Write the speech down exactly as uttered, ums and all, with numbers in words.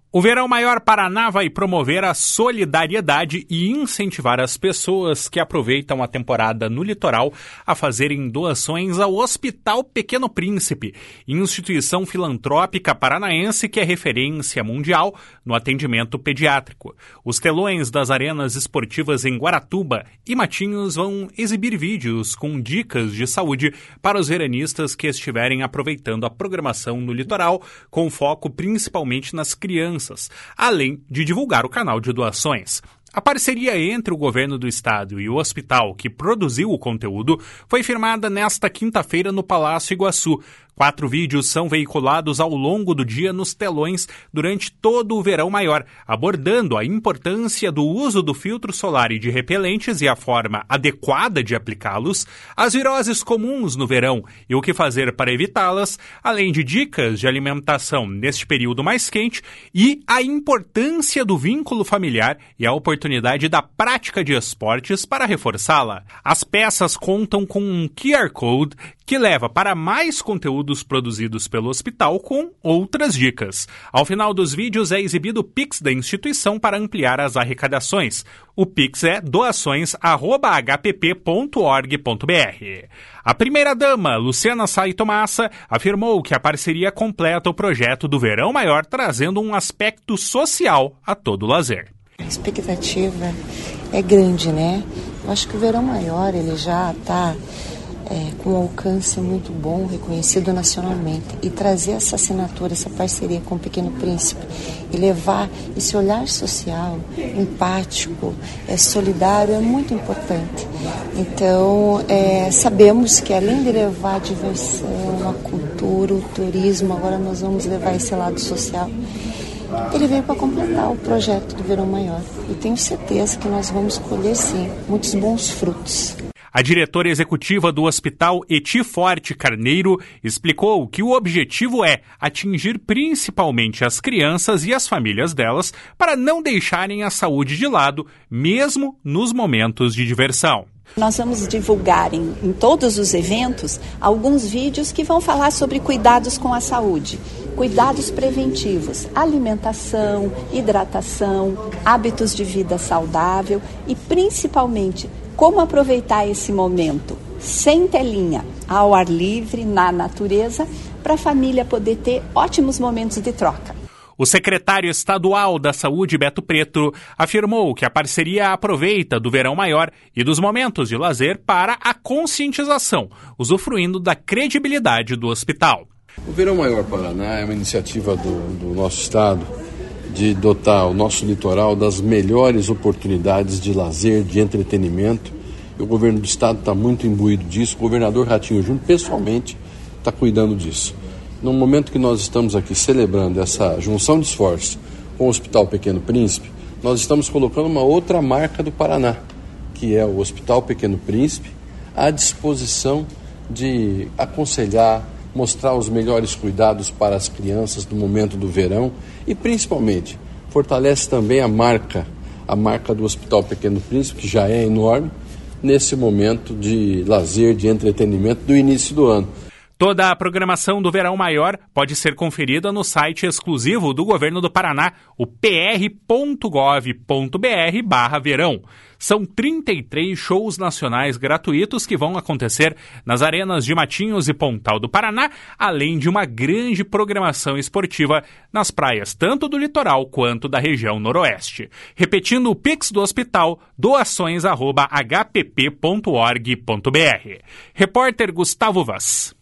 O Verão Maior Paraná vai promover a solidariedade e incentivar as pessoas que aproveitam a temporada no litoral a fazerem doações ao Hospital Pequeno Príncipe, instituição filantrópica paranaense que é referência mundial no atendimento pediátrico. Os telões das arenas esportivas em Guaratuba e Matinhos vão exibir vídeos com dicas de saúde para os veranistas que estiverem aproveitando a programação no litoral, com foco principalmente nas crianças, além de divulgar o canal de doações. A parceria entre o governo do estado e o hospital que produziu o conteúdo foi firmada nesta quinta-feira no Palácio Iguaçu. Quatro vídeos são veiculados ao longo do dia nos telões durante todo o Verão Maior, abordando a importância do uso do filtro solar e de repelentes e a forma adequada de aplicá-los, as viroses comuns no verão e o que fazer para evitá-las, além de dicas de alimentação neste período mais quente e a importância do vínculo familiar e a oportunidade da prática de esportes para reforçá-la. As peças contam com um Q R Code que leva para mais conteúdos produzidos pelo hospital com outras dicas. Ao final dos vídeos é exibido o Pix da instituição para ampliar as arrecadações. O Pix é doações arroba h p p ponto org ponto b r. A primeira-dama, Luciana Saito Massa, afirmou que a parceria completa o projeto do Verão Maior, trazendo um aspecto social a todo o lazer. A expectativa é grande, né? Eu acho que o Verão Maior ele já está É, com um alcance muito bom, reconhecido nacionalmente, e trazer essa assinatura, essa parceria com o Pequeno Príncipe e levar esse olhar social, empático, é, solidário, é muito importante. Então, é, sabemos que além de levar a diversão, a cultura, o turismo, agora nós vamos levar esse lado social. Ele veio para completar o projeto do Verão Maior e tenho certeza que nós vamos colher, sim, muitos bons frutos. A diretora executiva do Hospital Eti Forte Carneiro explicou que o objetivo é atingir principalmente as crianças e as famílias delas para não deixarem a saúde de lado, mesmo nos momentos de diversão. Nós vamos divulgar em, em todos os eventos alguns vídeos que vão falar sobre cuidados com a saúde, cuidados preventivos, alimentação, hidratação, hábitos de vida saudável e principalmente como aproveitar esse momento sem telinha, ao ar livre, na natureza, para a família poder ter ótimos momentos de troca. O secretário estadual da Saúde, Beto Preto, afirmou que a parceria aproveita do Verão Maior e dos momentos de lazer para a conscientização, usufruindo da credibilidade do hospital. O Verão Maior Paraná é uma iniciativa do, do nosso estado de dotar o nosso litoral das melhores oportunidades de lazer, de entretenimento. E o governo do estado está muito imbuído disso. O governador Ratinho Júnior, pessoalmente, está cuidando disso. No momento que nós estamos aqui celebrando essa junção de esforços com o Hospital Pequeno Príncipe, nós estamos colocando uma outra marca do Paraná, que é o Hospital Pequeno Príncipe, à disposição de aconselhar, mostrar os melhores cuidados para as crianças no momento do verão e, principalmente, fortalece também a marca, a marca do Hospital Pequeno Príncipe, que já é enorme, nesse momento de lazer, de entretenimento do início do ano. Toda a programação do Verão Maior pode ser conferida no site exclusivo do Governo do Paraná, o p r ponto gov ponto b r barra verão. São trinta e três shows nacionais gratuitos que vão acontecer nas arenas de Matinhos e Pontal do Paraná, além de uma grande programação esportiva nas praias tanto do litoral quanto da região noroeste. Repetindo o Pix do hospital, doações arroba h p p ponto org ponto b r. Repórter Gustavo Vaz.